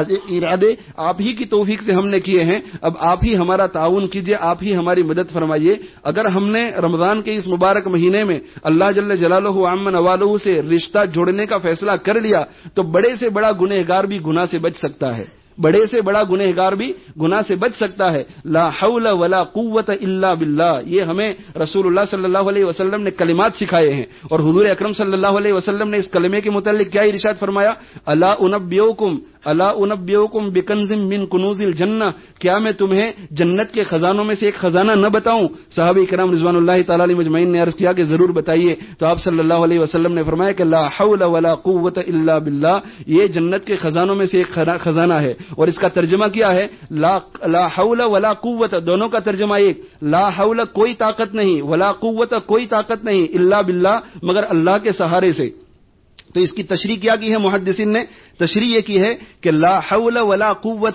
ارادے آپ ہی کی توفیق سے ہم نے کیے ہیں. اب آپ ہی ہمارا تعاون کیجئے, آپ ہی ہماری مدد فرمائیے. اگر ہم نے رمضان کے اس مبارک مہینے میں اللہ جل جلالہ وعم نوالہ سے رشتہ جوڑنے کا فیصلہ کر لیا تو بڑے سے بڑا گنہگار بھی گناہ سے بچ سکتا ہے, بڑے سے بڑا گنہگار بھی گناہ سے بچ سکتا ہے. لا حول ولا قوت الا باللہ, یہ ہمیں رسول اللہ صلی اللہ علیہ وسلم نے کلمات سکھائے ہیں. اور حضور اکرم صلی اللہ علیہ وسلم نے اس کلمے کے متعلق کیا ارشاد فرمایا, الا انبئکم بکنز من کنوز الجنہ, کیا میں تمہیں جنت کے خزانوں میں سے ایک خزانہ نہ بتاؤں؟ صحابہ کرام رضوان اللہ تعالی علیہ مجمعین نے عرض کیا کہ ضرور بتائیے. تو آپ صلی اللہ علیہ وسلم نے فرمایا کہ لا حول ولا قوت الا باللہ, یہ جنت کے خزانوں میں سے ایک خزانہ ہے. اور اس کا ترجمہ کیا ہے؟ لا حول ولا قوت, دونوں کا ترجمہ ایک, لا حول کوئی طاقت نہیں, ولا قوت کوئی طاقت نہیں, الا باللہ مگر اللہ کے سہارے سے. تو اس کی تشریح کیا کی ہے محدثین نے؟ تشریح یہ کی ہے کہ لا حول ولا قوت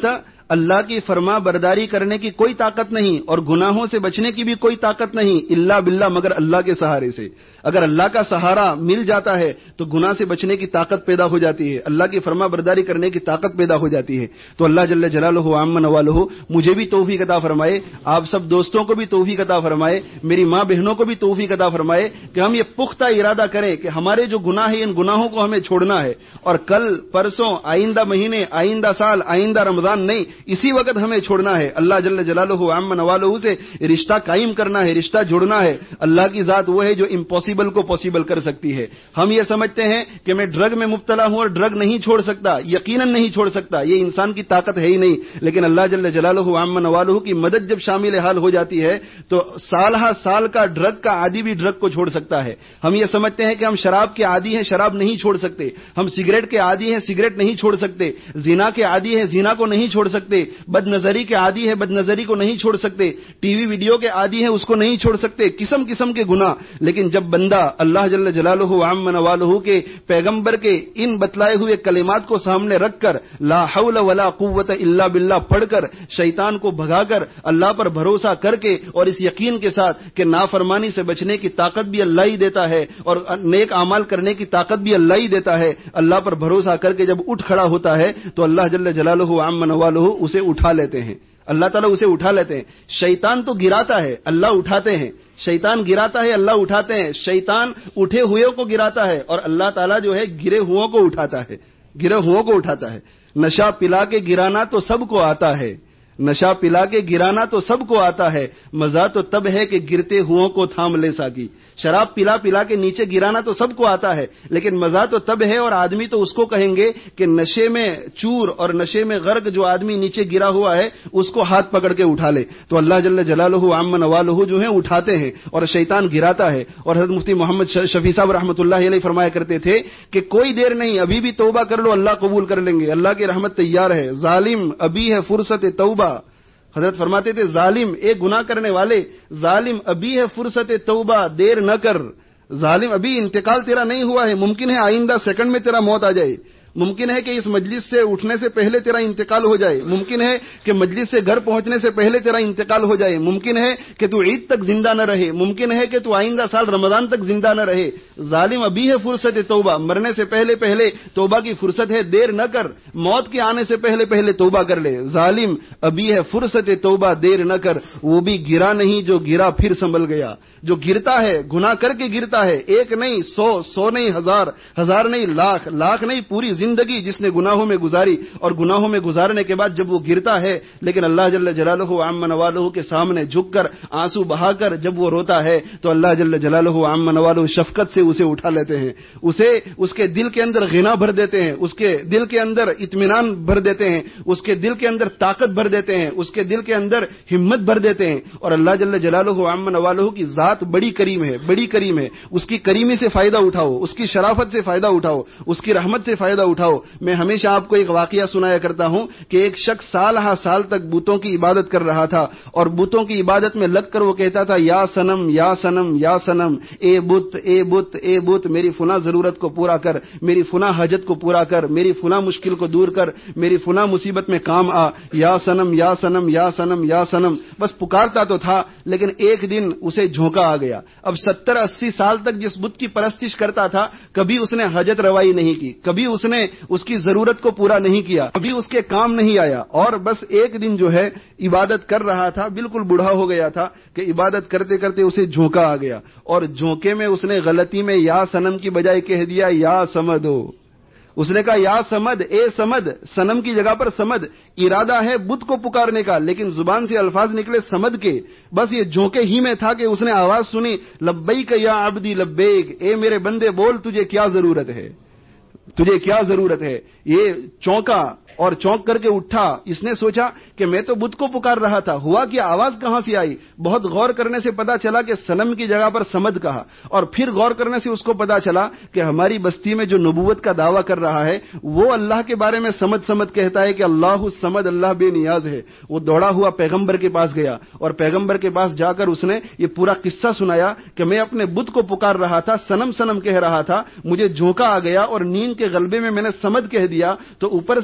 اللہ کی فرما برداری کرنے کی کوئی طاقت نہیں اور گناہوں سے بچنے کی بھی کوئی طاقت نہیں الا باللہ مگر اللہ کے سہارے سے. اگر اللہ کا سہارا مل جاتا ہے تو گناہ سے بچنے کی طاقت پیدا ہو جاتی ہے, اللہ کی فرما برداری کرنے کی طاقت پیدا ہو جاتی ہے. تو اللہ جل جلالہ عم نوالہ مجھے بھی توفیق عطا فرمائے, آپ سب دوستوں کو بھی توفیق عطا فرمائے, میری ماں بہنوں کو بھی توفیق عطا فرمائے کہ ہم یہ پختہ ارادہ کریں کہ ہمارے جو گناہ ہیں ان گناہوں کو ہمیں چھوڑنا ہے, اور کل پرسوں آئندہ مہینے آئندہ سال آئندہ رمضان نہیں, اسی وقت ہمیں چھوڑنا ہے. اللہ جل جلالہ عم نوالہ سے رشتہ قائم کرنا ہے, رشتہ جوڑنا ہے. اللہ کی ذات وہ ہے جو امپاسبل کو پاسبل کر سکتی ہے. ہم یہ سمجھتے ہیں کہ میں ڈرگ میں مبتلا ہوں اور ڈرگ نہیں چھوڑ سکتا, یقیناً نہیں چھوڑ سکتا, یہ انسان کی طاقت ہے ہی نہیں. لیکن اللہ جل جلالہ عم نوالہ کی مدد جب شامل حال ہو جاتی ہے تو سال کا ڈرگ کا عادی بھی ڈرگ کو چھوڑ سکتا ہے. ہم یہ سمجھتے ہیں کہ ہم شراب کے عادی ہیں, شراب نہیں چھوڑ سکتے. ہم سگریٹ کے عادی ہیں, سگریٹ نہیں چھوڑ سکتے. زنا کے عادی ہیں, زنا کو نہیں چھوڑ سکتے. بد نظری کے عادی ہے, بد نظری کو نہیں چھوڑ سکتے. ٹی وی ویڈیو کے عادی ہیں, اس کو نہیں چھوڑ سکتے. قسم قسم کے گناہ. لیکن جب بندہ اللہ جل جلالہ عم نوالہ کے پیغمبر کے ان بتلائے ہوئے کلمات کو سامنے رکھ کر لا حول ولا قوت الا باللہ پڑھ کر شیطان کو بھگا کر اللہ پر بھروسہ کر کے اور اس یقین کے ساتھ کہ نافرمانی سے بچنے کی طاقت بھی اللہ ہی دیتا ہے اور نیک اعمال کرنے کی طاقت بھی اللہ ہی دیتا ہے, اللہ پر بھروسہ کر کے جب اٹھ کھڑا ہوتا ہے تو اللہ جل جلالہ عم نوالہ اسے اٹھا لیتے ہیں. اللہ تعالیٰ اسے اٹھا لیتے ہیں. شیطان تو گراتا ہے, اللہ اٹھاتے ہیں. شیطان گراتا ہے, اللہ اٹھاتے ہیں. شیطان اٹھے ہوئے کو گراتا ہے اور اللہ تعالیٰ جو ہے گرے ہوئوں کو اٹھاتا ہے, گرے ہوئوں کو اٹھاتا ہے. نشہ پلا کے گرانا تو سب کو آتا ہے, نشہ پلا کے گرانا تو سب کو آتا ہے, مزہ تو تب ہے کہ گرتے ہوئوں کو تھام لے ساکی. شراب پلا پلا کے نیچے گرانا تو سب کو آتا ہے, لیکن مزہ تو تب ہے اور آدمی تو اس کو کہیں گے کہ نشے میں چور اور نشے میں غرق جو آدمی نیچے گرا ہوا ہے اس کو ہاتھ پکڑ کے اٹھا لے. تو اللہ جل جلالہ عم نوالہ جو ہیں اٹھاتے ہیں اور شیطان گراتا ہے. اور حضرت مفتی محمد شفیع صاحب رحمۃ اللہ علیہ فرمایا کرتے تھے کہ کوئی دیر نہیں, ابھی بھی توبہ کر لو, اللہ قبول کر لیں گے, اللہ کی رحمت تیار ہے. ظالم ابھی ہے فرصت توبہ. حضرت فرماتے تھے ظالم, ایک گناہ کرنے والے, ظالم ابھی ہے فرصت توبہ, دیر نہ کر. ظالم ابھی انتقال تیرا نہیں ہوا ہے, ممکن ہے آئندہ سیکنڈ میں تیرا موت آ جائے, ممکن ہے کہ اس مجلس سے اٹھنے سے پہلے تیرا انتقال ہو جائے, ممکن ہے کہ مجلس سے گھر پہنچنے سے پہلے تیرا انتقال ہو جائے, ممکن ہے کہ تو عید تک زندہ نہ رہے, ممکن ہے کہ تو آئندہ سال رمضان تک زندہ نہ رہے. ظالم ابھی ہے فرصت توبہ, مرنے سے پہلے پہلے توبہ کی فرصت ہے, دیر نہ کر, موت کے آنے سے پہلے پہلے توبہ کر لے. ظالم ابھی ہے فرصت توبہ, دیر نہ کر, وہ بھی گرا نہیں جو گرا پھر سنبھل گیا. جو گرتا ہے گناہ کر کے گرتا ہے, ایک نہیں 100 نہیں 1000, 1000 نہیں لاکھ, لاکھ نہیں پوری زندگی جس نے گناہوں میں گزاری, اور گناہوں میں گزارنے کے بعد جب وہ گرتا ہے لیکن اللہ جل جلالہ عم نوالہ کے سامنے جھک کر آنسو بہا کر جب وہ روتا ہے تو اللہ جل جلالہ عم نوالہ شفقت سے اسے اٹھا لیتے ہیں, اسے اس کے دل کے اندر غنا بھر دیتے ہیں, اس کے دل کے اندر اطمینان بھر دیتے ہیں, اس کے دل کے اندر طاقت بھر دیتے ہیں, اس کے دل کے اندر ہمت بھر دیتے ہیں. اور اللہ جل جلالہ عم نوالہ کی ذات بڑی کریم ہے, بڑی کریم ہے. اس کی کریمی سے فائدہ اٹھاؤ, اس کی شرافت سے فائدہ اٹھاؤ, اس کی رحمت سے فائدہ اٹھاؤ. میں ہمیشہ آپ کو ایک واقعہ سنایا کرتا ہوں کہ ایک شخص سال تک بتوں کی عبادت کر رہا تھا, اور بتوں کی عبادت میں لگ کر وہ کہتا تھا یا سنم یا سنم یا سنم, اے بت اے بت اے بت, میری فلاں ضرورت کو پورا کر, میری فلاں حاجت کو پورا کر, میری فلاں مشکل کو دور کر, میری فلاں مصیبت میں کام آ, یا سنم یا سنم یا سنم یا سنم. بس پکارتا تو تھا, لیکن ایک دن اسے جھونکا آ گیا. اب 70-80 سال تک جس بت کی پرستش کرتا تھا کبھی اس نے حاجت روائی نہیں کی, کبھی اس نے اس کی ضرورت کو پورا نہیں کیا, کبھی اس کے کام نہیں آیا. اور بس ایک دن جو ہے عبادت کر رہا تھا, بالکل بوڑھا ہو گیا تھا کہ عبادت کرتے کرتے اسے جھونکا آ گیا, اور جھونکے میں اس نے غلطی میں یا سنم کی بجائے کہہ دیا یا سمدو. اس نے کہا یا سمد, اے سمد, سنم کی جگہ پر سمد. ارادہ ہے بت کو پکارنے کا, لیکن زبان سے الفاظ نکلے سمد کے. بس یہ جھونکے ہی میں تھا کہ اس نے آواز سنی لبیک یا عبدی لبیک, اے میرے بندے بول تجھے کیا ضرورت ہے, تجھے کیا ضرورت ہے. یہ چونکا اور چونک کر کے اٹھا. اس نے سوچا کہ میں تو بت کو پکار رہا تھا, ہوا کہ آواز کہاں سے آئی. بہت غور کرنے سے پتا چلا کہ سنم کی جگہ پر سمد کہا, اور پھر غور کرنے سے اس کو پتا چلا کہ ہماری بستی میں جو نبوت کا دعویٰ کر رہا ہے وہ اللہ کے بارے میں سمد سمد کہتا ہے کہ اللہ الصمد, اللہ بے نیاز ہے. وہ دوڑا ہوا پیغمبر کے پاس گیا, اور پیغمبر کے پاس جا کر اس نے یہ پورا قصہ سنایا کہ میں اپنے بت کو پکار رہا تھا, سنم سنم کہہ رہا تھا, مجھے جھونکا آ گیا اور نیند کے غلبے میں نے سمد کہہ دیا, تو اوپر سے آواز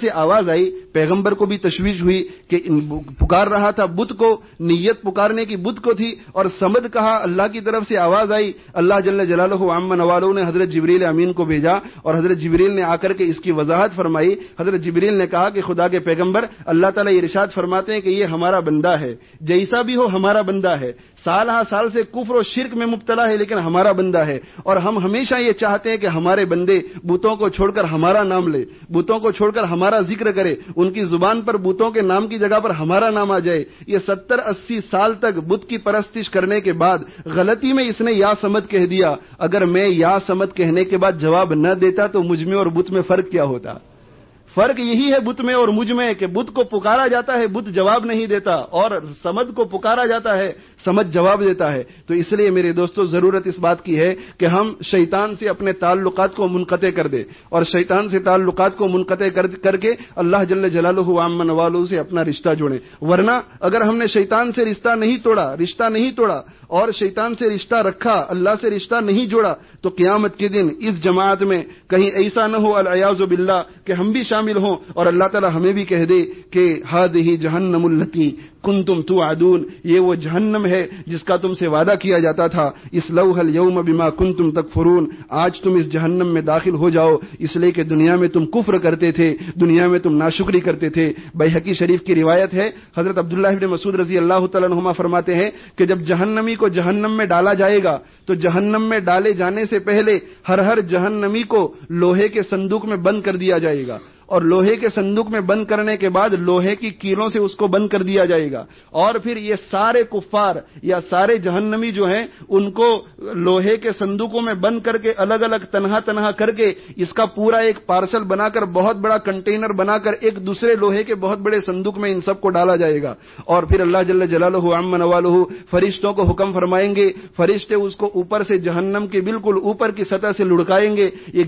آواز آئی, پیغمبر کو بھی تشویش ہوئی کہ پکار رہا تھا بت کو, نیت پکارنے کی بت کو تھی, اور سمد کہا, اللہ کی طرف سے آواز آئی. اللہ جل جلالہ عم نوالہ نے حضرت جبریل امین کو بھیجا, اور حضرت جبریل نے آ کر کے اس کی وضاحت فرمائی. حضرت جبریل نے کہا کہ خدا کے پیغمبر, اللہ تعالیٰ یہ ارشاد فرماتے ہیں کہ یہ ہمارا بندہ ہے, جیسا بھی ہو ہمارا بندہ ہے, سال ہا سال سے کفر و شرک میں مبتلا ہے, لیکن ہمارا بندہ ہے. اور ہم ہمیشہ یہ چاہتے ہیں کہ ہمارے بندے بتوں کو چھوڑ کر ہمارا نام لے, بتوں کو چھوڑ کر ہمارا ذکر کرے, ان کی زبان پر بتوں کے نام کی جگہ پر ہمارا نام آ جائے. یہ 70-80 سال تک بت کی پرستش کرنے کے بعد غلطی میں اس نے یا سمد کہہ دیا. اگر میں یا سمد کہنے کے بعد جواب نہ دیتا تو مجھ میں اور بت میں فرق کیا ہوتا؟ فرق یہی ہے بت میں اور مجھ میں کہ بت کو پکارا جاتا ہے, بت جواب نہیں دیتا, اور سمد کو پکارا جاتا ہے, سمجھ جواب دیتا ہے. تو اس لیے میرے دوستو ضرورت اس بات کی ہے کہ ہم شیطان سے اپنے تعلقات کو منقطع کر دیں, اور شیطان سے تعلقات کو منقطع کر کے اللہ جل جلالہ عم نوالہ سے اپنا رشتہ جوڑیں. ورنہ اگر ہم نے شیطان سے رشتہ نہیں توڑا اور شیطان سے رشتہ رکھا, اللہ سے رشتہ نہیں جوڑا, تو قیامت کے دن اس جماعت میں کہیں ایسا نہ ہو العیاذ باللہ کہ ہم بھی شامل ہوں اور اللہ تعالی ہمیں بھی کہہ دے کہ ہذہ جہنم التی کنتم توعدون, یہ وہ جہنم ہے جس کا تم سے وعدہ کیا جاتا تھا. اصلوها اليوم بما کنتم تکفرون, آج تم اس جہنم میں داخل ہو جاؤ, اس لیے کہ دنیا میں تم کفر کرتے تھے, دنیا میں تم ناشکری کرتے تھے. بیہقی شریف کی روایت ہے, حضرت عبداللہ بن مسعود رضی اللہ تعالیٰ عنہما فرماتے ہیں کہ جب جہنمی کو جہنم میں ڈالا جائے گا تو جہنم میں ڈالے جانے سے پہلے ہر جہنمی کو لوہے کے صندوق میں بند کر دیا جائے گا, اور لوہے کے صندوق میں بند کرنے کے بعد لوہے کی کیلوں سے اس کو بند کر دیا جائے گا, اور پھر یہ سارے کفار یا سارے جہنمی جو ہیں ان کو لوہے کے صندوقوں میں بند کر کے الگ الگ تنہا کر کے اس کا پورا ایک پارسل بنا کر, بہت بڑا کنٹینر بنا کر ایک دوسرے لوہے کے بہت بڑے صندوق میں ان سب کو ڈالا جائے گا. اور پھر اللہ جل جلالہ عم نوالہ فرشتوں کو حکم فرمائیں گے, فرشتے اس کو اوپر سے جہنم کے بالکل اوپر کی سطح سے لڑکائیں گے, یہ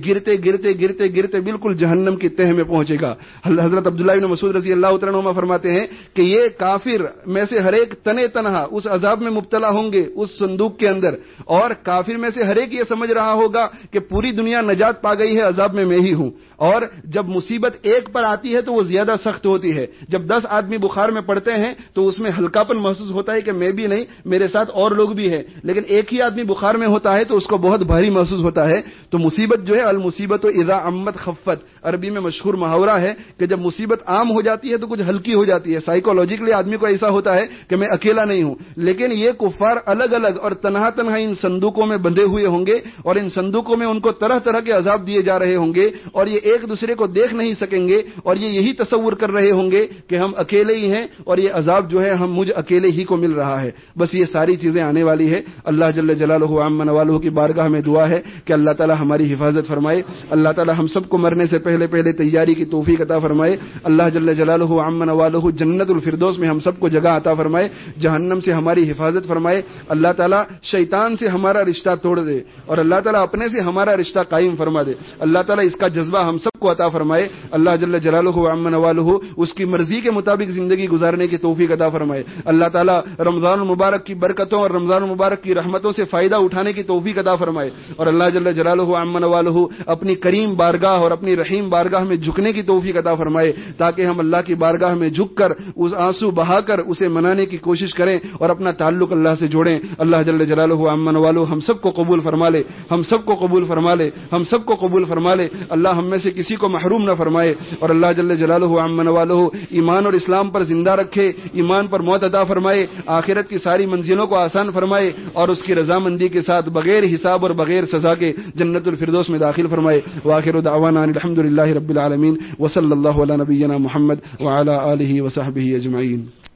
گرتے بالکل جہنم کی تہ میں پہنچے گا. حضرت عبداللہ بن مسعود رضی اللہ تعالیٰ عنہ فرماتے ہیں کہ یہ کافر میں سے ہر ایک تنہا اس عذاب میں مبتلا ہوں گے اس صندوق کے اندر, اور کافر میں سے ہر ایک یہ سمجھ رہا ہوگا کہ پوری دنیا نجات پا گئی ہے, عذاب میں ہی ہوں. اور جب مصیبت ایک پر آتی ہے تو وہ زیادہ سخت ہوتی ہے. جب 10 آدمی بخار میں پڑتے ہیں تو اس میں ہلکاپن محسوس ہوتا ہے کہ میں بھی نہیں, میرے ساتھ اور لوگ بھی ہیں, لیکن ایک ہی آدمی بخار میں ہوتا ہے تو اس کو بہت بھاری محسوس ہوتا ہے. تو مصیبت جو ہے, المصیبت اذا عمت خفت, عربی میں مشہور محاورہ ہے کہ جب مصیبت عام ہو جاتی ہے تو کچھ ہلکی ہو جاتی ہے. سائیکولوجیکلی آدمی کو ایسا ہوتا ہے کہ میں اکیلا نہیں ہوں, لیکن یہ کفار الگ الگ اور تنہا ان صندوقوں میں بندھے ہوئے ہوں گے, اور ان صندوقوں میں ان کو طرح کے عذاب دیے جا رہے ہوں گے, اور یہ ایک دوسرے کو دیکھ نہیں سکیں گے, اور یہ یہی تصور کر رہے ہوں گے کہ ہم اکیلے ہی ہیں, اور یہ عذاب جو ہے مجھ اکیلے ہی کو مل رہا ہے. بس یہ ساری چیزیں آنے والی ہے. اللہ جل جلالہ عم نوالہ کی بارگاہ میں دعا ہے کہ اللہ تعالی ہماری حفاظت فرمائے, اللہ تعالی ہم سب کو مرنے سے پہلے تیاری کی توفیق عطا فرمائے. اللہ جل جلالہ عم نوالہ جنت الفردوس میں ہم سب کو جگہ عطا فرمائے, جہنم سے ہماری حفاظت فرمائے. اللہ تعالی شیطان سے ہمارا رشتہ توڑ دے, اور اللہ تعالی اپنے سے ہمارا رشتہ قائم فرما دے. اللہ تعالی اس کا جذبہ ہم سب کو عطا فرمائے. اللہ جل جلالہ عم نوالہ اس کی مرضی کے مطابق زندگی گزارنے کی توفیق عطا فرمائے. اللہ تعالی رمضان المبارک کی برکتوں اور رمضان المبارک کی رحمتوں سے فائدہ اٹھانے کی توفیق عطا فرمائے. اور اللہ جل جلالہ عم نوالہ اپنی کریم بارگاہ اور اپنی رحیم بارگاہ میں جھکنے کی توفیق عطا فرمائے, تاکہ ہم اللہ کی بارگاہ میں جھک کر اس آنسو بہا کر اسے منانے کی کوشش کریں اور اپنا تعلق اللہ سے جوڑیں. اللہ جل جلالہ عم نوالہ ہم سب کو قبول فرما لے, ہم سب کو قبول فرما لے, ہم سب کو قبول فرما لے. اللہ ہم میں سے کسی کو محروم نہ فرمائے, اور اللہ جل جلالہ عم نوالہ ایمان اور اسلام پر زندہ رکھے, ایمان پر موت عطا فرمائے, آخرت کی ساری منزلوں کو آسان فرمائے, اور اس کی رضامندی کے ساتھ بغیر حساب اور بغیر سزا کے جنت الفردوس میں داخل فرمائے. وآخر دعوانا الحمدللہ رب العالمین, وصلی اللہ علی نبینا محمد وعلی آلہ وصحبہ اجمعین.